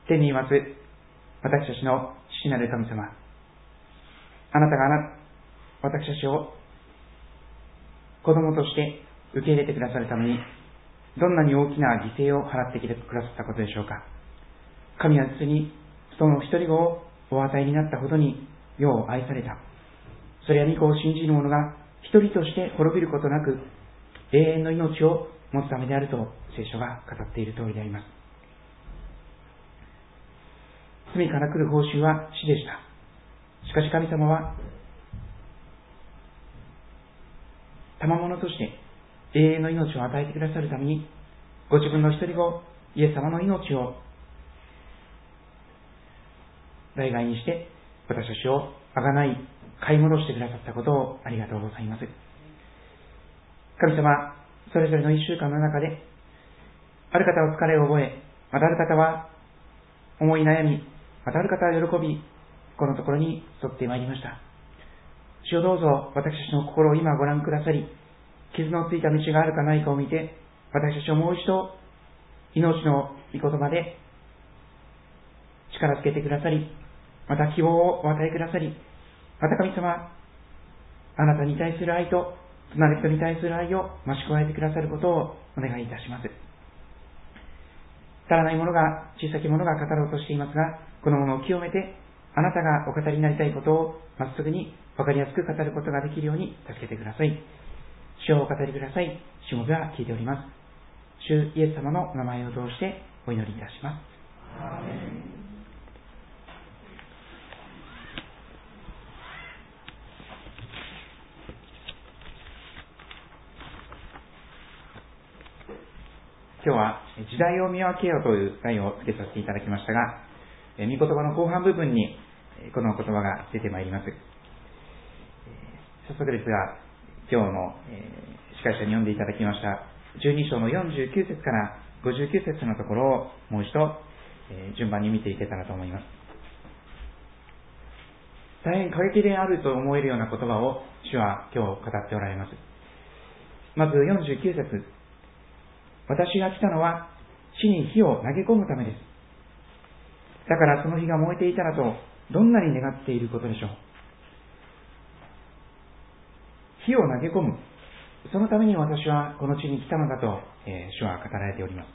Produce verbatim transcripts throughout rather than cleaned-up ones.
天にいます私たちの父なる神様、あなたがあな私たちを子供として受け入れてくださるために、どんなに大きな犠牲を払ってきてくださったことでしょうか。神は実にその一人子をお与えになったほどに世を愛された。それは御子を信じる者が一人として滅びることなく永遠の命を持つためであると聖書が語っている通りであります。罪から来る報酬は死でした。しかし神様は賜物として永遠の命を与えてくださるために、ご自分の一人子イエス様の命を代替にして私たちを贖い買い戻してくださったことをありがとうございます。神様、それぞれの一週間の中で、ある方は疲れを覚え、またある方は思い悩み、またある方は喜び、このところに沿ってまいりました。主よ、どうぞ私たちの心を今ご覧くださり、傷のついた道があるかないかを見て、私たちをもう一度命の御言葉で力づけてくださり、また希望をお与えくださり、また神様、あなたに対する愛と隣人に対する愛を増し加えてくださることをお願いいたします。足らないものが、小さきものが語ろうとしていますが、このものを清めて、あなたがお語りになりたいことをまっすぐに分かりやすく語ることができるように助けてください。主をお語りください。しもべは聞いております。主イエス様のお名前を通してお祈りいたします。アーメン。今日は時代を見分けようという題をつけさせていただきましたが、御言葉の後半部分にこの言葉が出てまいります。早速ですが、今日の司会者に読んでいただきましたじゅうに章のよんじゅうきゅう節からごじゅうきゅう節のところをもう一度順番に見ていけたらと思います。大変過激であると思えるような言葉を主は今日語っておられます。まずよんじゅうきゅう節、私が来たのは地に火を投げ込むためです。だからその火が燃えていたらとどんなに願っていることでしょう。火を投げ込む、そのために私はこの地に来たのだと、えー、主は語られております。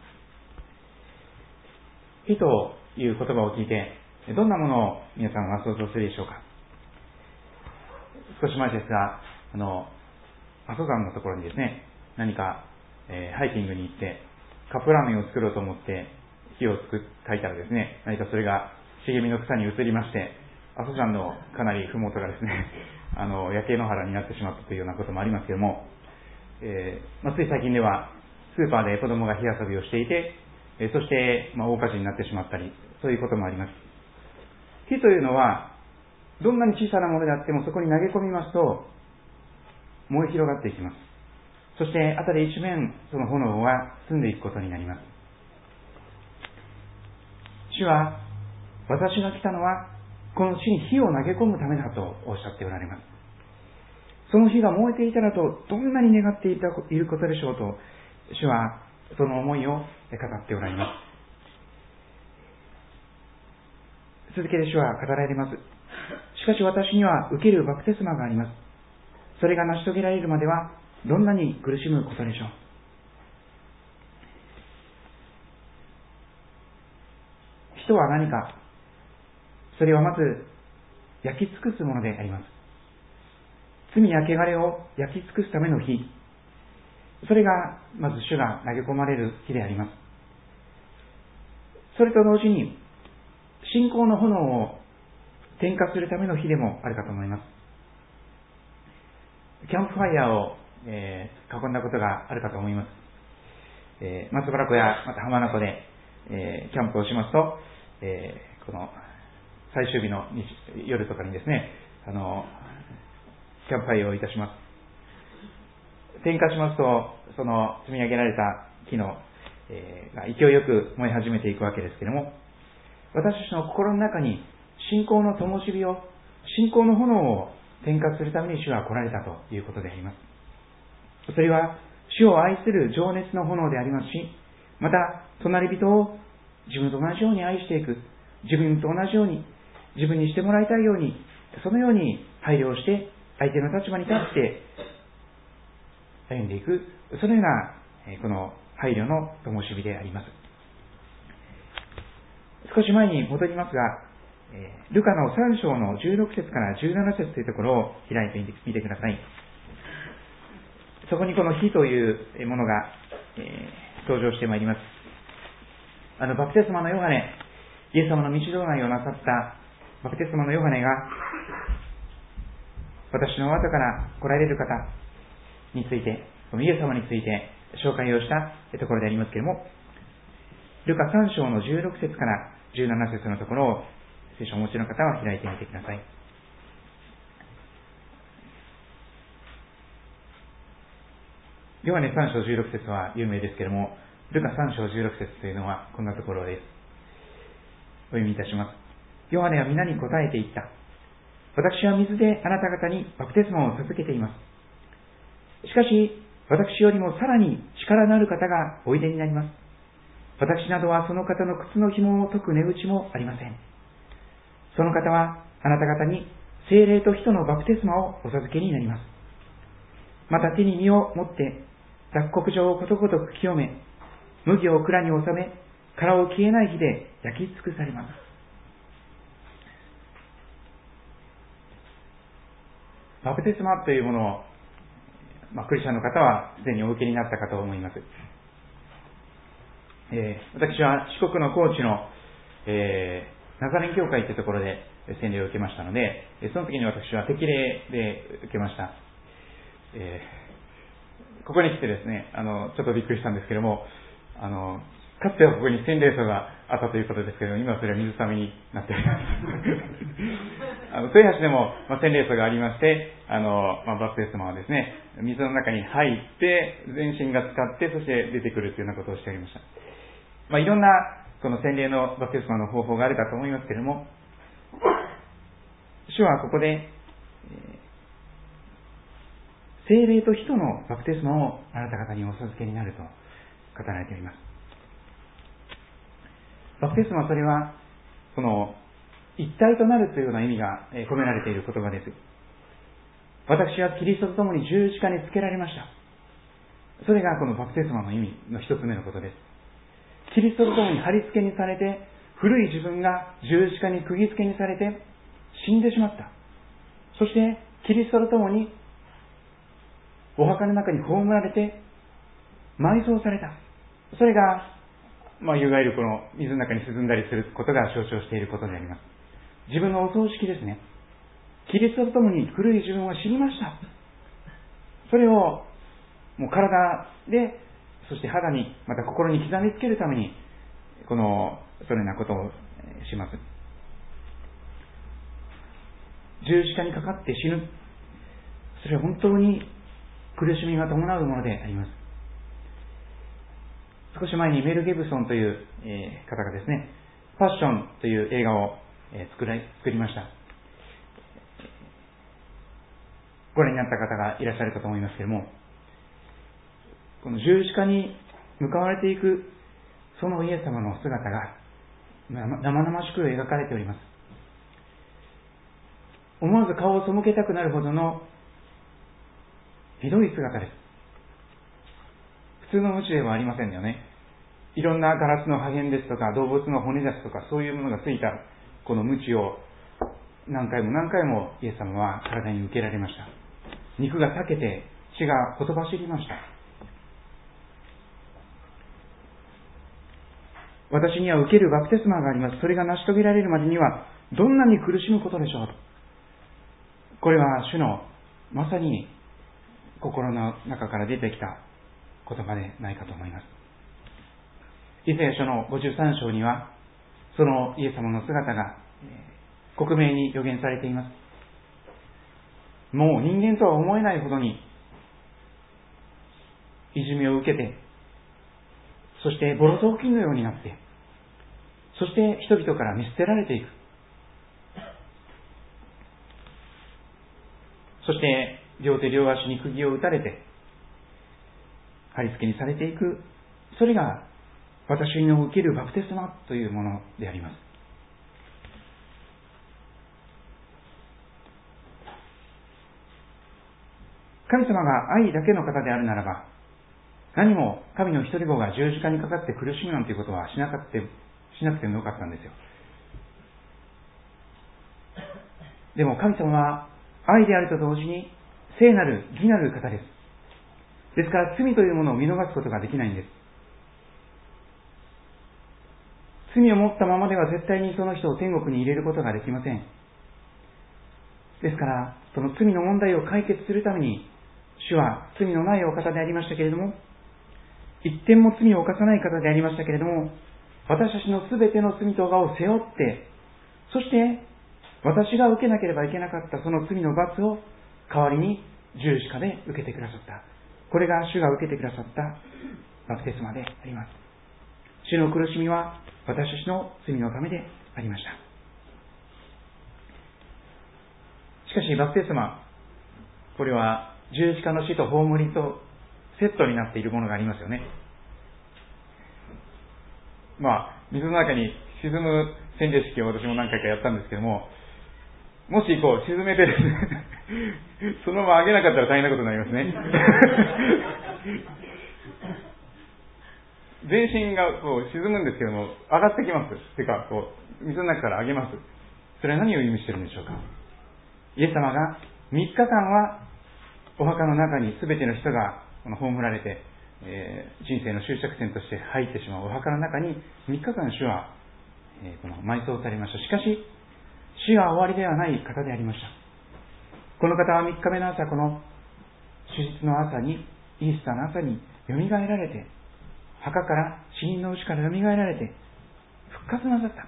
火という言葉を聞いてどんなものを皆さんは想像するでしょうか。少し前ですが、あの阿蘇山のところにですね、何か、えー、ハイキングに行ってカップラーメンを作ろうと思って火をつく焚いたらですね、何かそれが茂みの草に移りまして、阿蘇山のかなり麓がですねあの焼け野原になってしまったというようなこともありますけれども、えーまあ、つい最近ではスーパーで子供が火遊びをしていて、えー、そして、まあ、大火事になってしまったり、そういうこともあります。火というのはどんなに小さなものであってもそこに投げ込みますと燃え広がっていきます。そして辺り一面その炎は澄んでいくことになります。主は私が来たのはこの地に火を投げ込むためだとおっしゃっておられます。その火が燃えていたらとどんなに願っていたいることでしょうと、主はその思いを語っておられます。続けて主は語られます。しかし私には受けるバプテスマがあります。それが成し遂げられるまではどんなに苦しむことでしょう。人は何か、それはまず焼き尽くすものであります。罪や汚れを焼き尽くすための火、それがまず主が投げ込まれる火であります。それと同時に信仰の炎を点火するための火でもあるかと思います。キャンプファイヤーを、えー、囲んだことがあるかと思います。えー、松原湖やまた浜名湖で、えー、キャンプをしますと、えー、この最終日の夜とかにですね、あのキャンプファイヤーをいたします。点火しますと、その積み上げられた木の、えー、が勢いよく燃え始めていくわけですけれども、私たちの心の中に信仰の灯火を、信仰の炎を点火するために主は来られたということであります。それは主を愛する情熱の炎でありますし、また隣人を自分と同じように愛していく、自分と同じように自分にしてもらいたいように、そのように配慮をして相手の立場に立って歩んでいく、そのようなこの配慮の灯火であります。少し前に戻りますが、ルカのさん章のじゅうろく節からじゅうなな節というところを開いてみてください。そこにこの火というものが、えー、登場してまいります。あのバプテスマのヨハネ、イエス様の道導内をなさったバプテスマのヨハネが、私の後から来られる方について、このイエス様について紹介をしたところでありますけれども、ルカさん章のじゅうろく節からじゅうなな節のところを聖書をお持ちの方は開いてみてください。ヨハネさん章じゅうろく節は有名ですけれども、ルカさん章じゅうろく節というのはこんなところです。お読みいたします。ヨハネは皆に答えて言った。私は水であなた方にバプテスマを授けています。しかし、私よりもさらに力のある方がおいでになります。私などはその方の靴の紐を解く値打ちもありません。その方はあなた方に聖霊と火とのバプテスマをお授けになります。また手に身を持って脱穀場をことごとく清め、麦を蔵に収め、殻を消えない火で焼き尽くされます。バプテスマというものを、まあ、クリスチャンの方はすでにお受けになったかと思います。えー、私は四国の高知の、えー、ナザレン教会というところで洗礼を受けましたので、その時に私は適礼で受けました。えー、ここに来てですね、あのちょっとびっくりしたんですけれども、あのかつてはここに洗礼所があったということですけれども、今はそれは水ためになっております。あの豊橋でも、まあ、洗礼所がありまして、あの、まあ、バプテスマはですね、水の中に入って全身が浸かって、そして出てくるというようなことをしておりました。まあ、いろんなこの洗礼のバプテスマの方法があるかと思いますけれども、主はここで、えー、聖霊と火とのバプテスマをあなた方にお授けになると語られております。バプテスマはそれはこの一体となるというような意味が込められている言葉です。私はキリストと共に十字架につけられました。それがこのバプテスマの意味の一つ目のことです。キリストと共に貼り付けにされて、古い自分が十字架に釘付けにされて死んでしまった。そしてキリストと共にお墓の中に葬られて埋葬された。それが、まあ、いわゆるこの水の中に沈んだりすることが象徴していることであります。自分のお葬式ですね。キリストと共に古い自分は死にました。それをもう体で、そして肌に、また心に刻みつけるために、このそのようなことをします。十字架にかかって死ぬ。それは本当に苦しみが伴うものであります。少し前にメル・ゲブソンという、えー、方がですね、パッションという映画を、えー、作ら作りました。ご覧になった方がいらっしゃるかと思いますけれども、この十字架に向かわれていくそのイエス様の姿が生々しく描かれております。思わず顔を背けたくなるほどのひどい姿です。普通の鞭ではありませんよね。いろんなガラスの破片ですとか動物の骨ですとかそういうものがついたこの鞭を何回も何回もイエス様は体に受けられました。肉が裂けて血がほとばしりました。私には受けるバプテスマがあります。それが成し遂げられるまでにはどんなに苦しむことでしょう。これは主のまさに心の中から出てきた言葉でないかと思います。イザヤ書のごじゅうさん章にはそのイエス様の姿が克明に予言されています。もう人間とは思えないほどにいじめを受けて、そしてボロ雑巾のようになって、そして人々から見捨てられていく。そして両手両足に釘を打たれて貼り付けにされていく。それが私の受けるバプテスマというものであります。神様が愛だけの方であるならば、何も神の一人子が十字架にかかって苦しむなんていうことはしなかったしなくてもよかったんですよ。でも神様は愛であると同時に聖なる義なる方です。ですから罪というものを見逃すことができないんです。罪を持ったままでは絶対にその人を天国に入れることができません。ですからその罪の問題を解決するために、主は罪のないお方でありましたけれども、一点も罪を犯さない方でありましたけれども、私たちのすべての罪とがを背負って、そして私が受けなければいけなかったその罪の罰を代わりに十字架で受けてくださった。これが主が受けてくださったバプテスマであります。主の苦しみは私たちの罪のためでありました。しかしバプテスマ、これは十字架の死と葬りとセットになっているものがありますよね。まあ水の中に沈む洗礼式を私も何回かやったんですけども、もしこう沈めてですねそのまま上げなかったら大変なことになりますね全身がこう沈むんですけども、上がってきます。てかこう水の中から上げます。それは何を意味しているんでしょうか。イエス様がみっかかんはお墓の中に全ての人が葬られて、えー、人生の終着点として入ってしまうお墓の中にみっかかん主は、えー、この埋葬されました。しかし死は終わりではない方でありました。この方はみっかめの朝、この主日の朝に、イースターの朝によみがえられて、墓から死人のうちからよみがえられて復活なさった。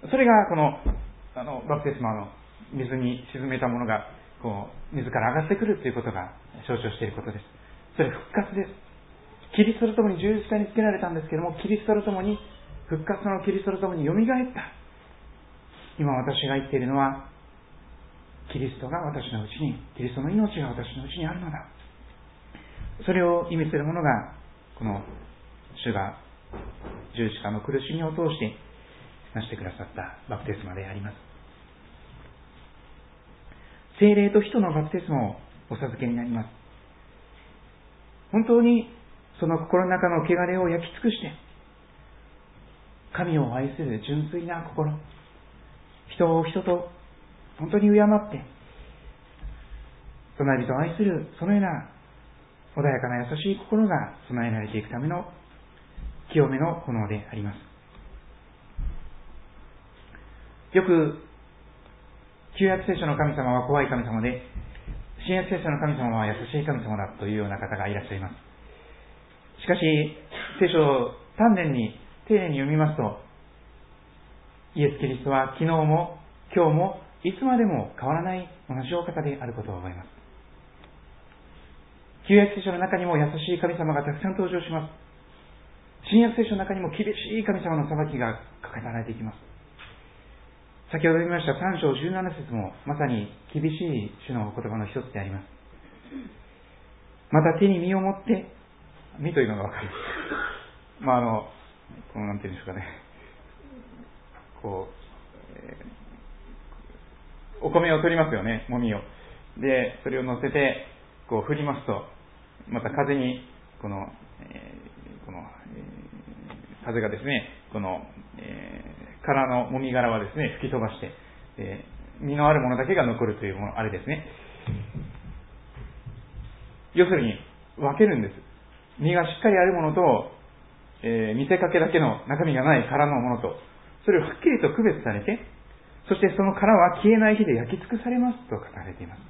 それがこのあのバプテスマの水に沈めたものがこう水から上がってくるということが象徴していることです。それ復活です。キリストとともに十字架につけられたんですけれども、キリストとともに復活のキリストとともによみがえった。今私が言っているのは、キリストが私のうちに、キリストの命が私のうちにあるのだ。それを意味するものが、この主が十字架の苦しみを通してなしてくださったバプテスマであります。聖霊と人のバプテスマをお授けになります。本当にその心の中の汚れを焼き尽くして、神を愛する純粋な心、人を人と本当に敬って、隣人を愛するそのような穏やかな優しい心が備えられていくための清めの炎であります。よく旧約聖書の神様は怖い神様で、新約聖書の神様は優しい神様だというような方がいらっしゃいます。しかし聖書を丹念に丁寧に読みますと、イエス・キリストは昨日も今日もいつまでも変わらない同じお方であることを覚えます。旧約聖書の中にも優しい神様がたくさん登場します。新約聖書の中にも厳しい神様の裁きが書かれていきます。先ほど言いましたさん章じゅうなな節もまさに厳しい主の言葉の一つであります。また手に身を持って、身というのがわかる。まああの、このなんていうんですかね、こう、えー、お米を取りますよね、もみを。で、それを乗せてこう振りますと、また風にこの、えー、この、えー、風がですね、この、えー、殻のもみ殻はですね吹き飛ばして、えー、実のあるものだけが残るというもの、あれですね。要するに分けるんです。実がしっかりあるものと、えー、見せかけだけの中身がない殻のものと、それをはっきりと区別されて、そしてその殻は消えない火で焼き尽くされますと書かれています。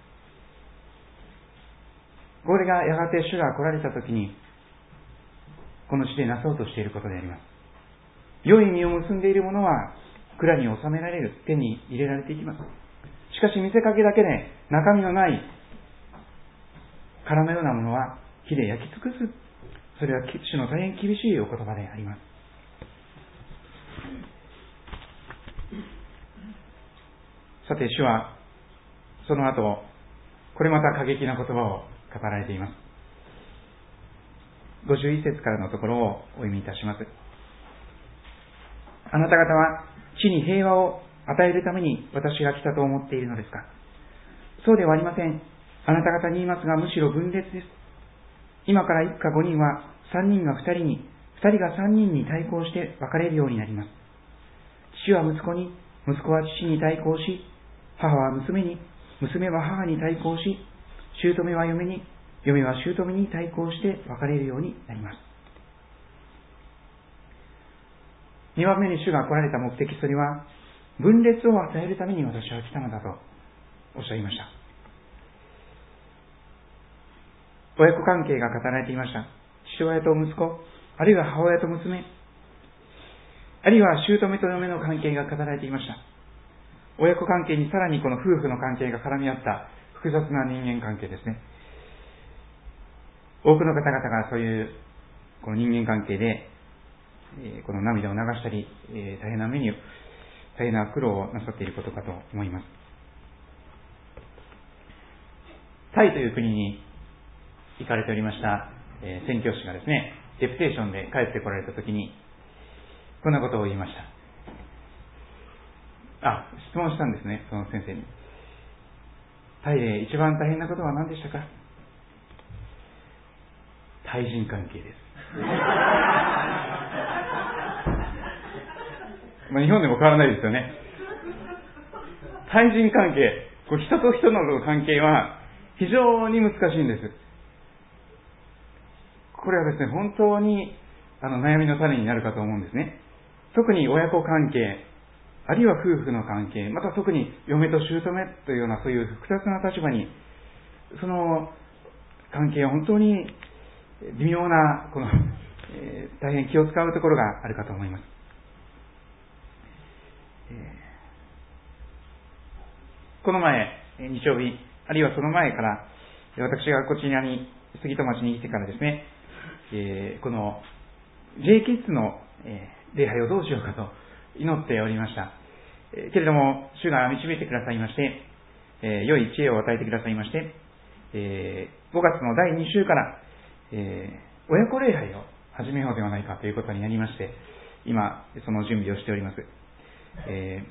これがやがて主が来られたときにこの地でなそうとしていることであります。良い実を結んでいるものは蔵に収められる、手に入れられていきます。しかし見せかけだけで中身のない殻のようなものは火で焼き尽くす。それは主の大変厳しいお言葉であります。さて主はその後、これまた過激な言葉を語られています。ごじゅういち節からのところをお読みいたします。 あなた方は地に平和を与えるために私が来たと思っているのですか。そうではありません。あなた方に言いますが、むしろ分裂です。今から一家五人は三人が二人に、二人が三人に対抗して分かれるようになります。父は息子に、息子は父に対抗し、母は娘に、娘は母に対抗し、姑は嫁に、嫁は姑に対抗して分かれるようになります。二番目に主が来られた目的、それは分裂を与えるために私は来たのだとおっしゃいました。親子関係が語られていました。父親と息子、あるいは母親と娘、あるいは姑と嫁の関係が語られていました。親子関係にさらにこの夫婦の関係が絡み合った複雑な人間関係ですね。多くの方々がそういうこの人間関係でこの涙を流したり、大変な目に大変な苦労をなさっていることかと思います。タイという国に行かれておりました宣教師がですね、デプテーションで帰ってこられたときにこんなことを言いました。あ、質問したんですね、その先生に。タイで一番大変なことは何でしたか。対人関係です。まあ日本でも変わらないですよね。対人関係、こう人と人の関係は非常に難しいんです。これはですね、本当にあの悩みの種になるかと思うんですね。特に親子関係、あるいは夫婦の関係、また特に嫁と姑というようなそういう複雑な立場に、その関係は本当に微妙なこの、えー、大変気を使うところがあるかと思います。えー、この前日曜日、あるいはその前から私がこちらに杉戸町に来てからですね、えー、この J キッズの、えー、礼拝をどうしようかと祈っておりました。えー、けれども主が導いてくださいまして、えー、良い知恵を与えてくださいまして、えー、ごがつのだいに週から、えー、親子礼拝を始めようではないかということになりまして、今その準備をしております。え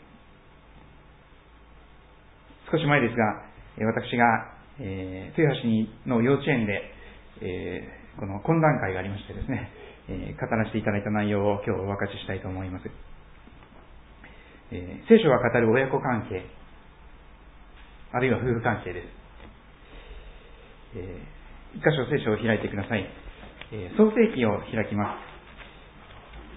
ー、少し前ですが、私が、えー、豊橋の幼稚園で、えー、この懇談会がありましてですね、えー、語らせていただいた内容を今日お分かちしたいと思います。えー、聖書が語る親子関係、あるいは夫婦関係です。えー、一箇所聖書を開いてください。えー、創世記を開きます。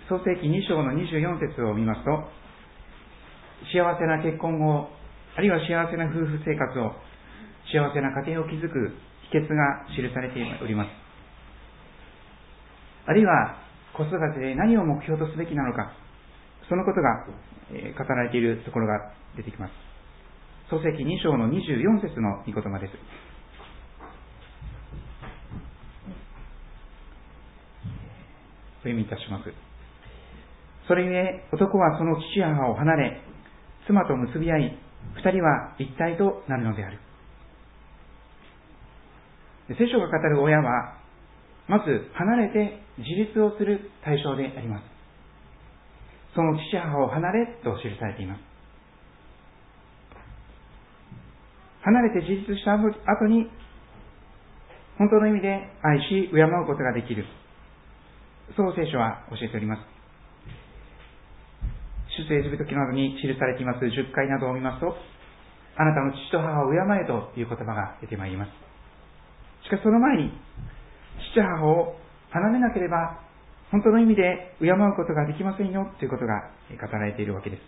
創世記に章のにじゅうよん節を見ますと、幸せな結婚を、あるいは幸せな夫婦生活を、幸せな家庭を築く秘訣が記されております。あるいは子育てで何を目標とすべきなのか、そのことが、えー、語られているところが出てきます。創世記に章のにじゅうよん節の御言葉です。お読みいたします。それゆえ男はその父母を離れ、妻と結び合い、二人は一体となるのである。聖書が語る親は、まず離れて自立をする対象であります。その父母を離れと記されています。離れて自立した後に、本当の意味で愛し、敬うことができる。そう聖書は教えております。出エジプト記などに記されていますじゅっかいなどを見ますと、あなたの父と母を敬えという言葉が出てまいります。しかしその前に、父母を離れなければ本当の意味で敬うことができませんよということが語られているわけです。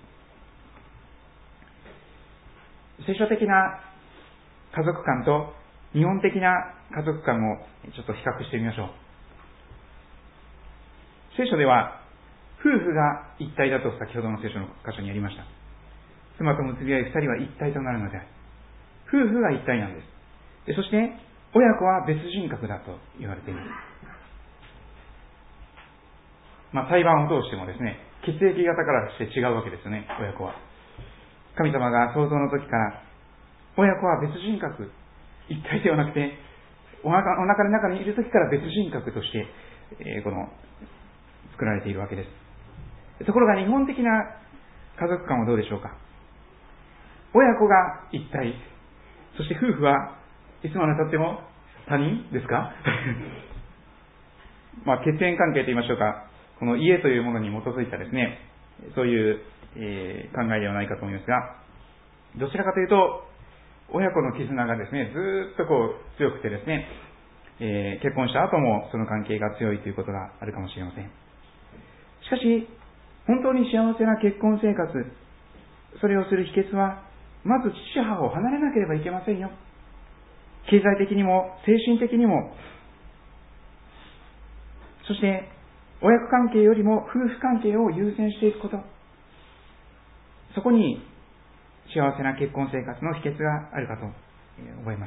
聖書的な家族観と日本的な家族観をちょっと比較してみましょう。聖書では夫婦が一体だと先ほどの聖書の箇所にありました。妻と結び合い二人は一体となるのである。夫婦が一体なんです。でそして親子は別人格だと言われています。まあ胎盤を通してもですね、血液型からして違うわけですよね、親子は。神様が創造の時から親子は別人格、一体ではなくてお腹お腹の中にいる時から別人格として、えー、この作られているわけです。 ところが日本的な家族観はどうでしょうか。親子が一体、そして夫婦はいつまでたっても他人ですかまあ血縁関係と言いましょうか、この家というものに基づいたですね、そういう、えー、考えではないかと思いますが、どちらかというと親子の絆がですね、ずーっとこう強くてですね、えー、結婚した後もその関係が強いということがあるかもしれません。しかし本当に幸せな結婚生活、それをする秘訣は、まず父母を離れなければいけませんよ。経済的にも精神的にも、そして親子関係よりも夫婦関係を優先していくこと、そこに幸せな結婚生活の秘訣があるかと思います。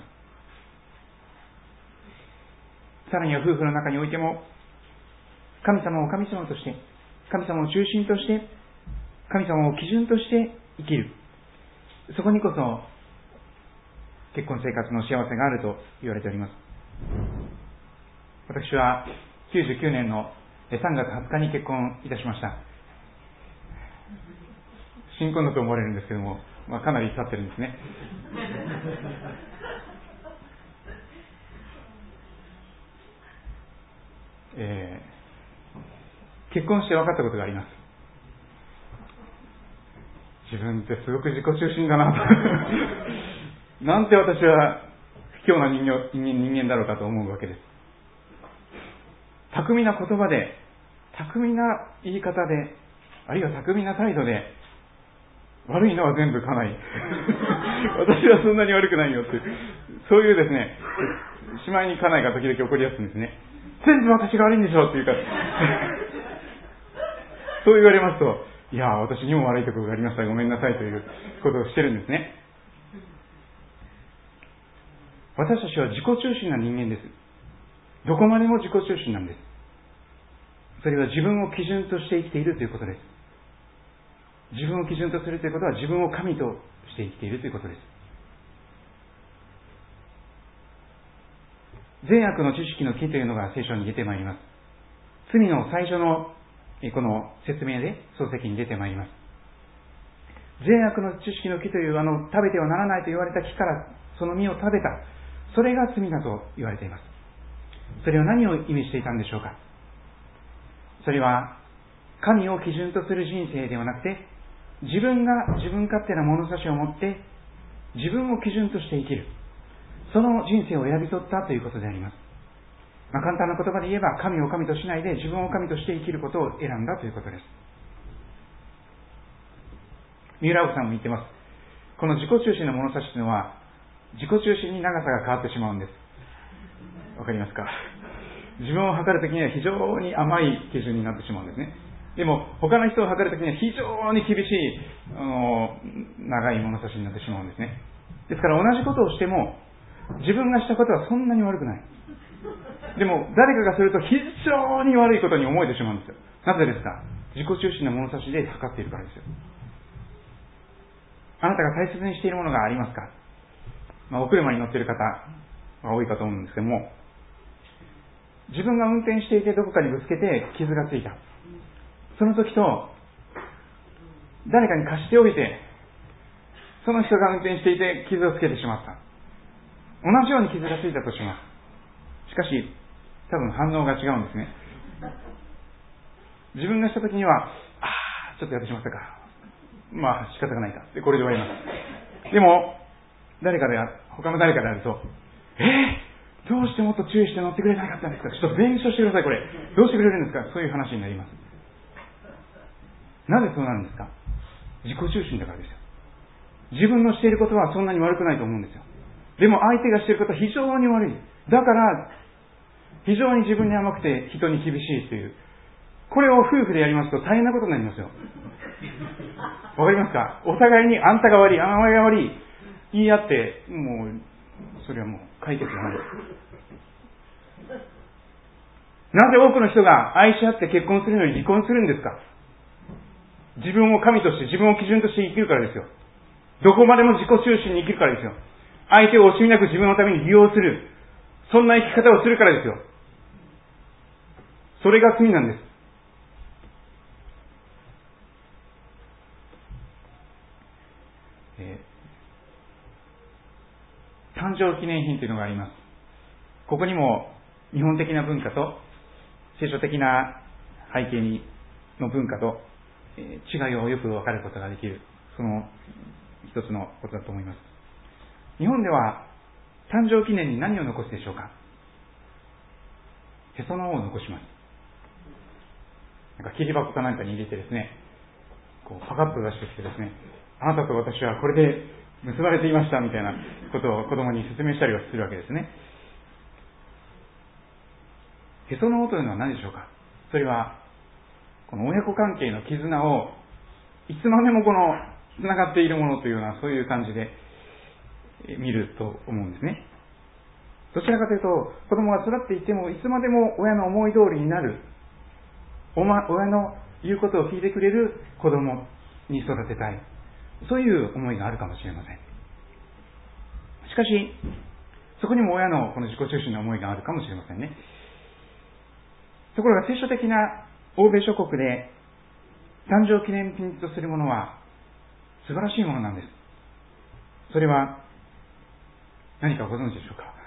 さらには夫婦の中においても、神様を神様として、神様を中心として、神様を基準として生きる、そこにこそ結婚生活の幸せがあると言われております。私はきゅうじゅうきゅうねんのさんがつはつかに結婚いたしました。新婚だと思われるんですけども、まあ、かなり経ってるんですね。えー、結婚して分かったことがあります。自分ってすごく自己中心だなとなんて私は卑怯な人間、人間だろうかと思うわけです。巧みな言葉で、巧みな言い方で、あるいは巧みな態度で、悪いのは全部家内私はそんなに悪くないよって、そういうですね、しまいに家内が時々怒りやすいんですね。全部私が悪いんでしょっていうかそう言われますと、いや私にも悪いところがありました、ごめんなさいということをしてるんですね。私たちは自己中心な人間です。どこまでも自己中心なんです。それは自分を基準として生きているということです。自分を基準とするということは、自分を神として生きているということです。善悪の知識の木というのが聖書に出てまいります。罪の最初のこの説明で漱石に出てまいります。善悪の知識の木というあの食べてはならないと言われた木からその実を食べた、それが罪だと言われています。それは何を意味していたんでしょうか。それは神を基準とする人生ではなくて、自分が自分勝手な物差しを持って自分を基準として生きる、その人生を選び取ったということであります。まあ、簡単な言葉で言えば、神を神としないで自分を神として生きることを選んだということです。三浦奥さんも言ってます。この自己中心の物差しというのは自己中心に長さが変わってしまうんです。わかりますか。自分を測るときには非常に甘い基準になってしまうんですね。でも他の人を測るときには非常に厳しいあの長い物差しになってしまうんですね。ですから同じことをしても自分がしたことはそんなに悪くない。でも誰かがすると非常に悪いことに思えてしまうんですよ。なぜですか。自己中心な物差しで測っているからですよ。あなたが大切にしているものがありますか。まあ、お車に乗っている方が多いかと思うんですけども、自分が運転していてどこかにぶつけて傷がついた、その時と誰かに貸しておいてその人が運転していて傷をつけてしまった、同じように傷がついたとします。しかし多分反応が違うんですね。自分がした時には、ああちょっとやってしまったか、まあ仕方がないかでこれで終わります。でも誰かで他の誰かであると、えー、どうしてもっと注意して乗ってくれなかったんですか、ちょっと弁償してください、これどうしてくれるんですか、そういう話になります。なぜそうなるんですか。自己中心だからですよ。自分のしていることはそんなに悪くないと思うんですよ。でも相手がしていることは非常に悪い。だから非常に自分に甘くて人に厳しいという、これを夫婦でやりますと大変なことになりますよ。わかりますか。お互いにあんたが悪い、あんたが悪い言い合って、もうそれはもう解決がない。なぜ多くの人が愛し合って結婚するのに離婚するんですか。自分を神として、自分を基準として生きるからですよ。どこまでも自己中心に生きるからですよ。相手を惜しみなく自分のために利用する、そんな生き方をするからですよ。それが罪なんです。 えー、誕生記念品というのがあります。ここにも日本的な文化と聖書的な背景にの文化と、えー、違いをよく分かることができる、その一つのことだと思います。日本では誕生記念に何を残すでしょうか。へその緒を残します。なんか切り箱かなんかに入れてですね、こうパカッと出してきてですね、あなたと私はこれで結ばれていましたみたいなことを子供に説明したりはするわけですね。へその緒というのは何でしょうか。それはこの親子関係の絆をいつまでもこのつながっているものというような、そういう感じで見ると思うんですね。どちらかというと、子供が育っていってもいつまでも親の思い通りになる、親の言うことを聞いてくれる子供に育てたい、そういう思いがあるかもしれません。しかしそこにも親のこの自己中心の思いがあるかもしれませんね。ところが聖書的な欧米諸国で誕生記念品とするものは素晴らしいものなんです。それは何かご存知でしょうか。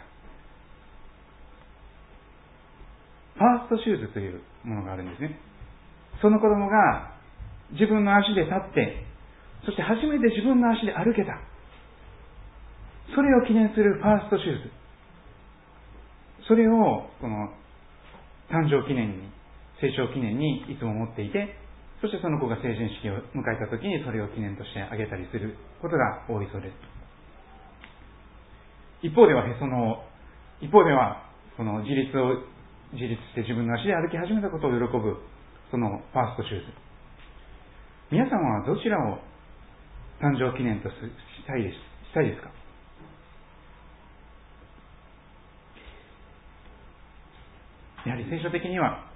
ファーストシューズというものがあるんですね。その子供が自分の足で立って、そして初めて自分の足で歩けた、それを記念するファーストシューズ、それをこの誕生記念に、成長記念にいつも持っていて、そしてその子が成人式を迎えた時にそれを記念としてあげたりすることが多いそうです。一方ではへその緒、一方ではこの自立を自立して自分の足で歩き始めたことを喜ぶそのファーストシューズ。皆さんはどちらを誕生記念としたいですしたいですか。やはり聖書的には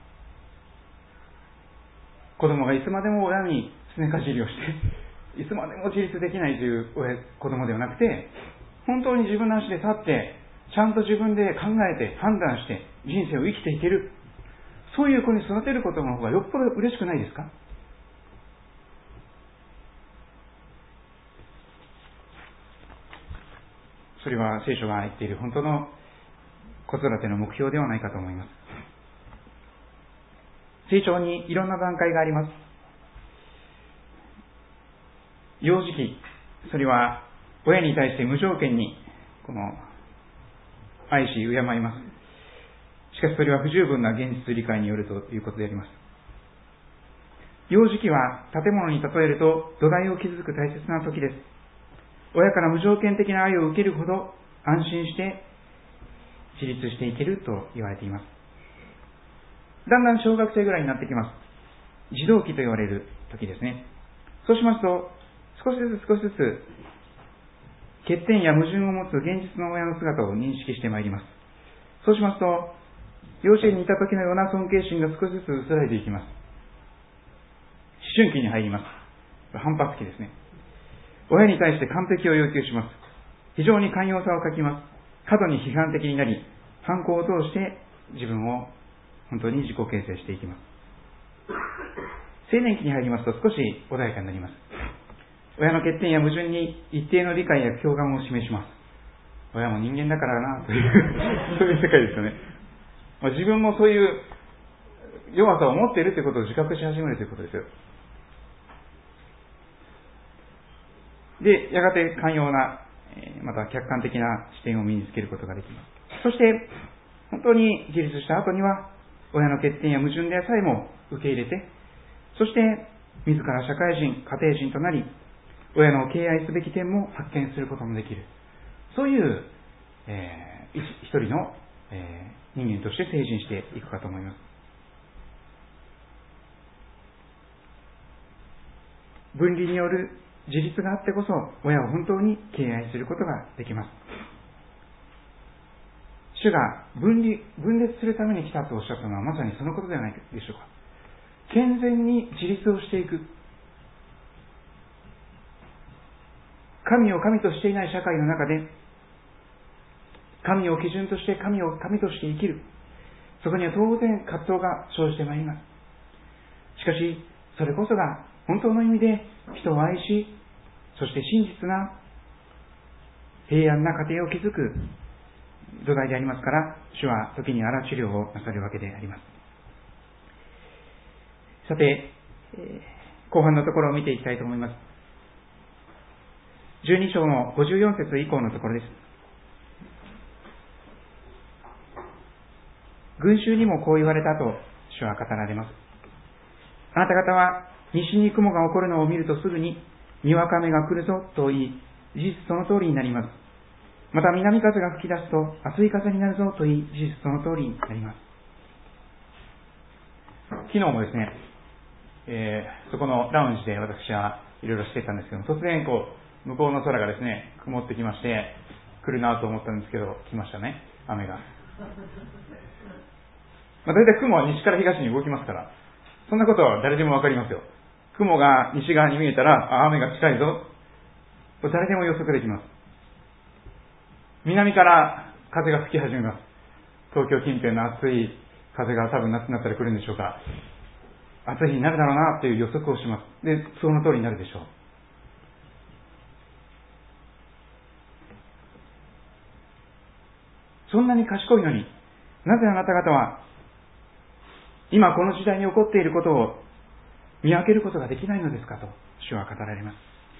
子供がいつまでも親にすねかじりをしていつまでも自立できないという子供ではなくて、本当に自分の足で立ってちゃんと自分で考えて判断して人生を生きていける、そういう子に育てることの方がよっぽど嬉しくないですか。それは聖書が言っている本当の子育ての目標ではないかと思います。成長にいろんな段階があります。幼児期、それは親に対して無条件にこの愛し敬います。しかしそれは不十分な現実理解によるということであります。幼児期は建物に例えると土台を築く大切な時です。親から無条件的な愛を受けるほど安心して自立していけると言われています。だんだん小学生ぐらいになってきます。児童期と言われる時ですね。そうしますと少しずつ少しずつ欠点や矛盾を持つ現実の親の姿を認識してまいります。そうしますと幼稚園にいた時のような尊敬心が少しずつ薄らいでいきます。思春期に入ります。反発期ですね。親に対して完璧を要求します。非常に寛容さを欠きます。過度に批判的になり、反抗を通して自分を本当に自己形成していきます。青年期に入りますと少し穏やかになります。親の欠点や矛盾に一定の理解や共感を示します。親も人間だからなというそういう世界ですよね。自分もそういう弱さを持っているということを自覚し始めるということですよ。で、やがて寛容な、また客観的な視点を身につけることができます。そして、本当に自立した後には、親の欠点や矛盾でさえも受け入れて、そして、自ら社会人、家庭人となり、親の敬愛すべき点も発見することもできる。そういう、えー、一人の、えー、人間として成人していくかと思います。分離による自立があってこそ親を本当に敬愛することができます。主が分離、分裂するために来たとおっしゃったのはまさにそのことではないでしょうか。健全に自立をしていく、神を神としていない社会の中で神を基準として神を神として生きる、そこには当然葛藤が生じてまいります。しかしそれこそが本当の意味で人を愛しそして真実な平安な家庭を築く土台でありますから、主は時に荒治療をなさるわけであります。さて、後半のところを見ていきたいと思います。じゅうに章のごじゅうよん節以降のところです。群衆にもこう言われたと主は語られます。あなた方は西に雲が起こるのを見るとすぐににわか雨が来るぞと言い、事実その通りになります。また南風が吹き出すと暑い風になるぞと言い、事実その通りになります。昨日もですね、えー、そこのラウンジで私はいろいろしていたんですけども、突然こう向こうの空がですね曇ってきまして、来るなと思ったんですけど、来ましたね、雨が。まあ、大体雲は西から東に動きますから、そんなことは誰でもわかりますよ。雲が西側に見えたら、あ、雨が近いぞ、誰でも予測できます。南から風が吹き始めます。東京近辺の暑い風が多分夏になったら来るんでしょうか。暑い日になるだろうなという予測をします。で、その通りになるでしょう。そんなに賢いのに、なぜあなた方は今この時代に起こっていることを見分けることができないのですかと主は語られます。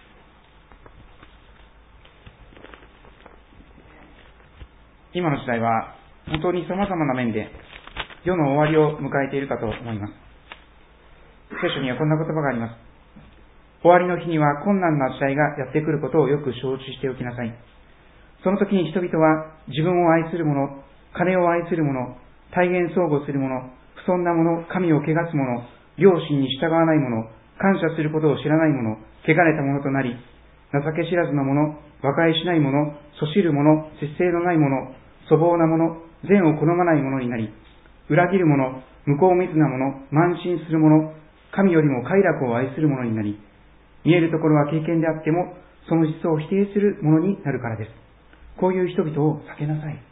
今の時代は本当に様々な面で世の終わりを迎えているかと思います。聖書にはこんな言葉があります。終わりの日には困難な時代がやってくることをよく承知しておきなさい。その時に人々は自分を愛する者、金を愛する者、大言相互する者、不遜な者、神を汚す者、良心に従わない者、感謝することを知らない者、汚れた者となり、情け知らずな者、和解しない者、そしる者、節制のない者、粗暴な者、善を好まない者になり、裏切る者、向こう見ずな者、慢心する者、神よりも快楽を愛する者になり、見えるところは経験であっても、その実を否定する者になるからです。こういう人々を避けなさい。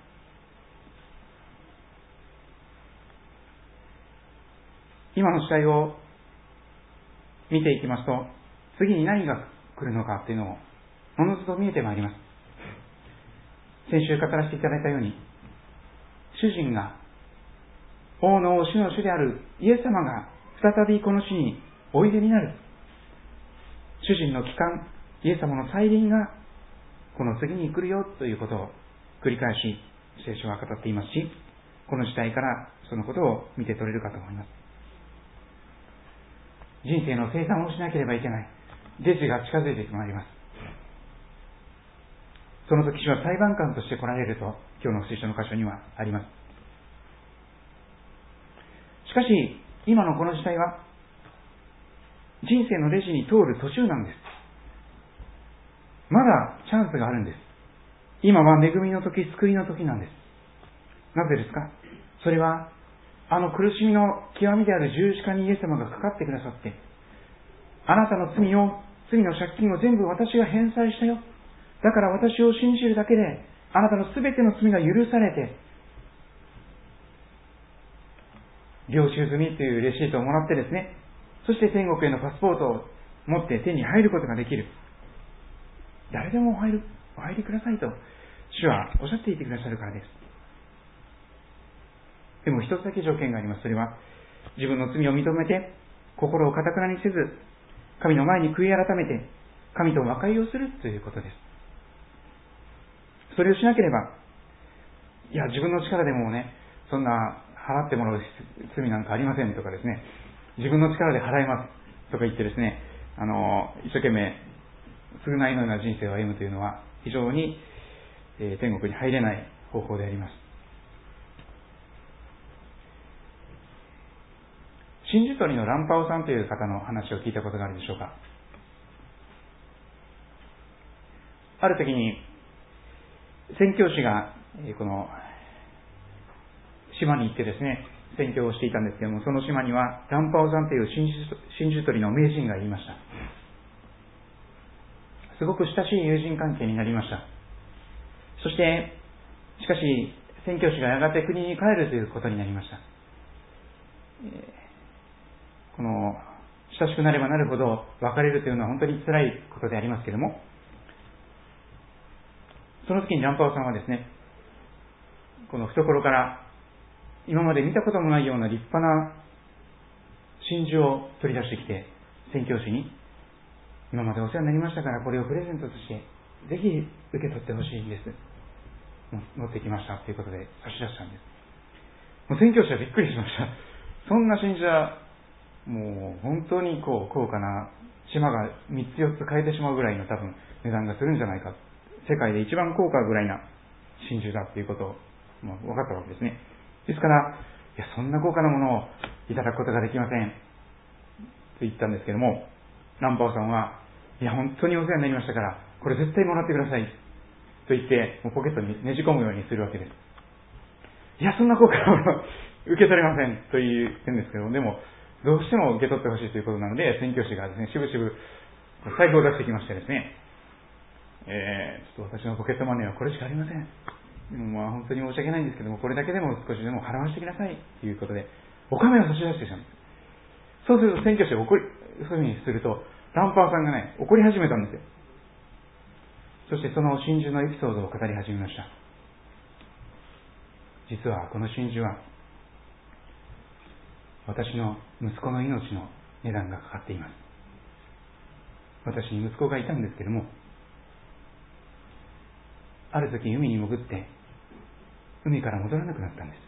今の時代を見ていきますと、次に何が来るのかというのをおのずと見えてまいります。先週語らせていただいたように、主人が、王の王、主の主であるイエス様が再びこの地においでになる。主人の帰還、イエス様の再臨がこの次に来るよということを繰り返し聖書は語っていますし、この時代からそのことを見て取れるかと思います。人生の生産をしなければいけないデジが近づいてまいります。その時主は裁判官として来られると今日の聖書の箇所にはあります。しかし今のこの時代は人生のレジに通る途中なんです。まだチャンスがあるんです。今は恵みの時、救いの時なんです。なぜですか？それはあの苦しみの極みである十字架にイエス様がかかってくださって、あなたの罪を、罪の借金を全部私が返済したよ。だから私を信じるだけであなたのすべての罪が許されて、領収済みというレシートをもらってですね、そして天国へのパスポートを持って手に入ることができる。誰でもお入り、お入りくださいと主はおっしゃっていてくださるからです。でも一つだけ条件があります。それは自分の罪を認めて心を堅くなにせず、神の前に悔い改めて神と和解をするということです。それをしなければ、いや自分の力でもね、そんな払ってもらう罪なんかありませんとかですね、自分の力で払いますとか言ってですね、あの一生懸命償いのような人生を歩むというのは非常に、えー、天国に入れない方法であります。真珠取りのランパオさんという方の話を聞いたことがあるでしょうか。ある時に宣教師がこの島に行ってですね、宣教をしていたんですけれども、その島にはランパオさんという真珠取りの名人がいました。すごく親しい友人関係になりました。そしてしかし宣教師がやがて国に帰るということになりました。この親しくなればなるほど別れるというのは本当に辛いことでありますけれども、その時にランパオさんはですね、この懐から今まで見たこともないような立派な真珠を取り出してきて、宣教師に今までお世話になりましたからこれをプレゼントとしてぜひ受け取ってほしいんです、持ってきましたということで差し出したんです。もう宣教師はびっくりしました。そんな真珠はもう本当にこう高価な島がみっつよっつ買えてしまうぐらいの多分値段がするんじゃないか、世界で一番高価ぐらいな真珠だということをもう分かったわけですね。ですから、いやそんな高価なものをいただくことができませんと言ったんですけども、ランパオさんはいや本当にお世話になりましたからこれ絶対もらってくださいと言ってもうポケットにねじ込むようにするわけです。いやそんな高価なもの受け取れませんと言ってるんですけど、でもどうしても受け取ってほしいということなので、宣教師がですねしぶしぶ財布を出してきましてですね、えー、ちょっと私のポケットマネーはこれしかありません、でもまあ本当に申し訳ないんですけどもこれだけでも少しでも払わせてくださいということでお金を差し出してしまうんです。そうすると宣教師が怒り、そういうふうにするとランパーさんがね怒り始めたんですよ。そしてその真珠のエピソードを語り始めました。実はこの真珠は私の息子の命の値段がかかっています。私に息子がいたんですけども、ある時海に潜って海から戻らなくなったんです。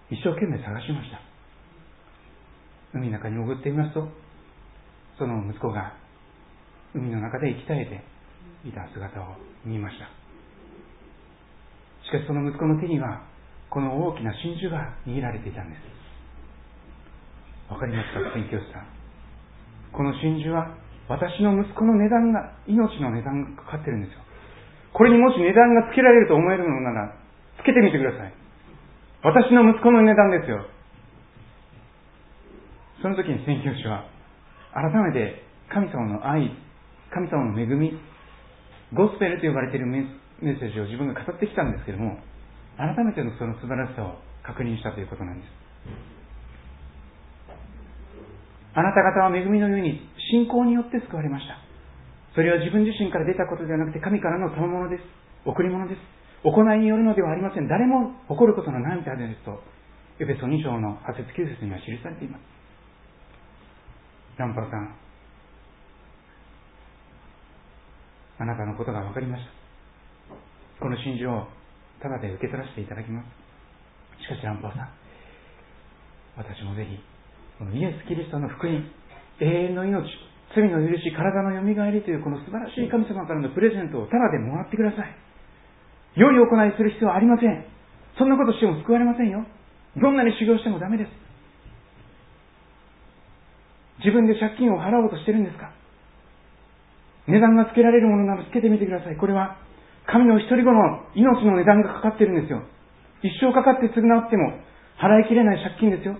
一生懸命探しました。海の中に潜ってみますと、その息子が海の中で息絶えていた姿を見ました。しかしその息子の手にはこの大きな真珠が握られていたんです。わかりますか、宣教師さん。この真珠は私の息子の値段が、命の値段がかかってるんですよ。これにもし値段がつけられると思えるのならつけてみてください。私の息子の値段ですよ。その時に宣教師は改めて神様の愛、神様の恵み、ゴスペルと呼ばれているメッセージを自分が語ってきたんですけれども、改めてのその素晴らしさを確認したということなんです。あなた方は恵みのように信仰によって救われました。それは自分自身から出たことではなくて神からの賜物です。贈り物です。行いによるのではありません。誰も誇ることのないためですとエペソに章のは節きゅう節には記されています。ランパーさん、あなたのことが分かりました。この真珠をただで受け取らせていただきます。しかしランパーさん、私もぜひこのイエス・キリストの福音、永遠の命、罪の許し、体のよみがえりというこの素晴らしい神様からのプレゼントをただでもらってください。良い行いする必要はありません。そんなことしても救われませんよ。どんなに修行してもダメです。自分で借金を払おうとしてるんですか？値段がつけられるものならつけてみてください。これは神の一人子の命の値段がかかってるんですよ。一生かかって償っても払いきれない借金ですよ。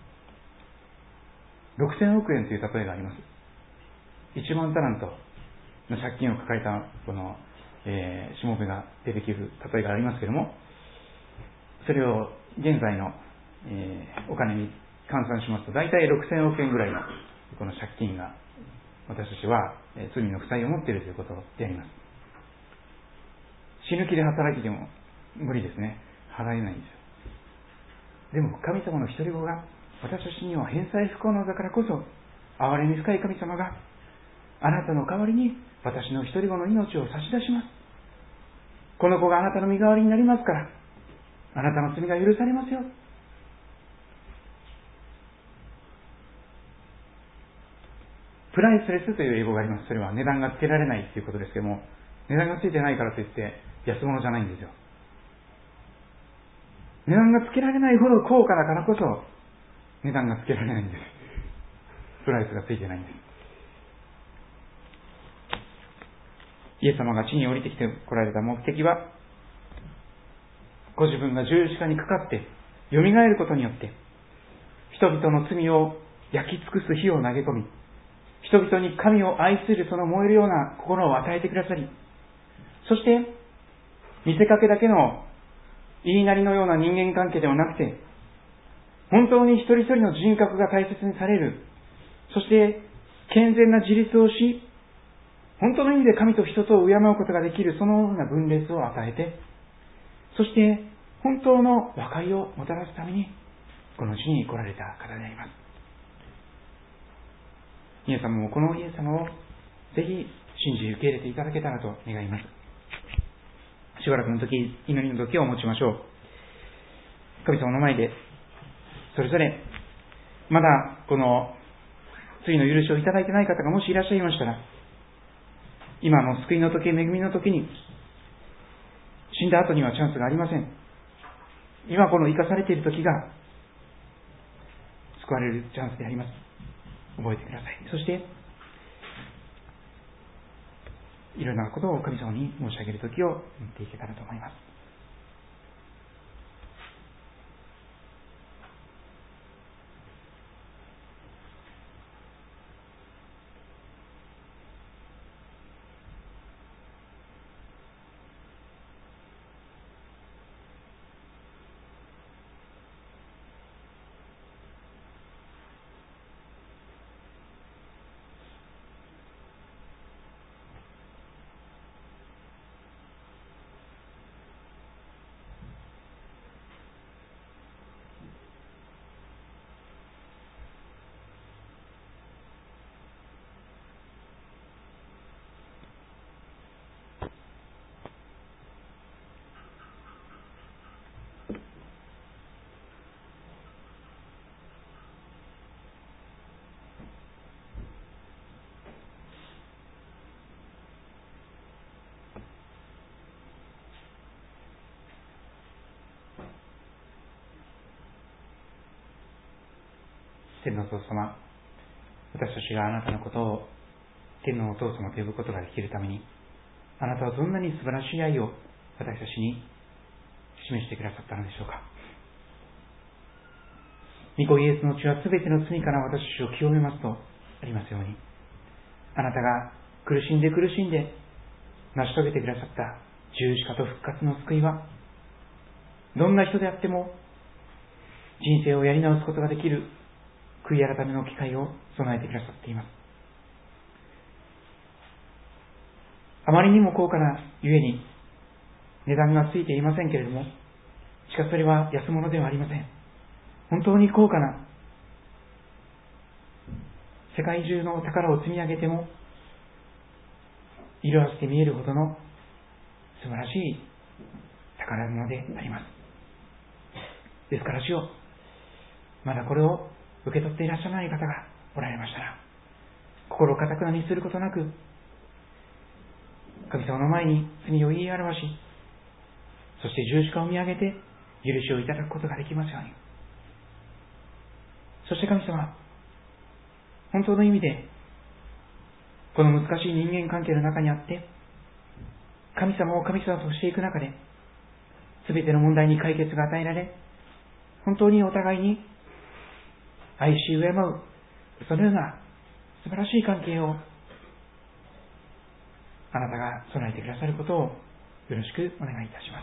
ろくせんおくえんという例えがあります。いちまんタラントの借金を抱えたこの、えー、しもべが出てくる例えがありますけれども、それを現在の、えー、お金に換算しますと大体ろくせんおくえんぐらいのこの借金が私たちは、えー、罪の負債を持っているということであります。死ぬ気で働きでも無理ですね。払えないんですよ。でも神様の一人子が私たちには返済不可能だからこそ、憐れみ深い神様があなたの代わりに私の一人子の命を差し出します。この子があなたの身代わりになりますから、あなたの罪が許されますよ。プライスレスという英語があります。それは値段がつけられないということですけども、値段がついてないからといって安物じゃないんですよ。値段がつけられないほど高価だからこそ値段がつけられないんです。プライスがついてないんです。イエス様が地に降りてきて来られた目的は、ご自分が十字架にかかってよみがえることによって人々の罪を焼き尽くす火を投げ込み、人々に神を愛するその燃えるような心を与えてくださり、そして見せかけだけの言いなりのような人間関係ではなくて、 本当に一人一人の人格が大切にされる、そして健全な自立をし、本当の意味で神と人とを敬うことができる、そのような分裂を与えて、そして本当の和解をもたらすためにこの地に来られた方であります。皆様もこのイエス様をぜひ信じ受け入れていただけたらと願います。しばらくの時、祈りの時を持ちましょう。神様の前でそれぞれまだこの罪の許しをいただいてない方がもしいらっしゃいましたら、今の救いの時、恵みの時に、死んだ後にはチャンスがありません。今この生かされている時が救われるチャンスであります。覚えてください。そしていろんなことを神様に申し上げる時を持っていけたらと思います。天のお父様、私たちがあなたのことを天のお父様と呼ぶことができるために、あなたはどんなに素晴らしい愛を私たちに示してくださったのでしょうか。御子イエスの血はすべての罪から私たちを清めますとありますように、あなたが苦しんで苦しんで成し遂げてくださった十字架と復活の救いは、どんな人であっても人生をやり直すことができる悔い改めの機会を備えてくださっています。あまりにも高価なゆえに値段がついていませんけれども、しかしそれは安物ではありません。本当に高価な、世界中の宝を積み上げても色あせて見えるほどの素晴らしい宝物であります。ですから主よ、まだこれを受け取っていらっしゃらない方がおられましたら、心を固くなにすることなく、神様の前に罪を言い表し、そして十字架を見上げて許しをいただくことができますように。そして神様、本当の意味でこの難しい人間関係の中にあって、神様を神様としていく中で、すべての問題に解決が与えられ、本当にお互いに愛し敬う、そのような素晴らしい関係をあなたが備えてくださることをよろしくお願いいたします。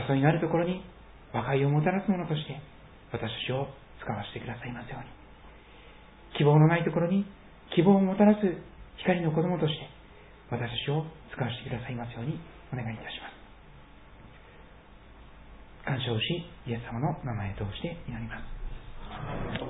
争いのあるところに和解をもたらすものとして私たちを使わせてくださいますように。希望のないところに希望をもたらす光の子供として私たちを使わせてくださいますようにお願いいたします。感謝をし、イエス様の名前を通して祈ります。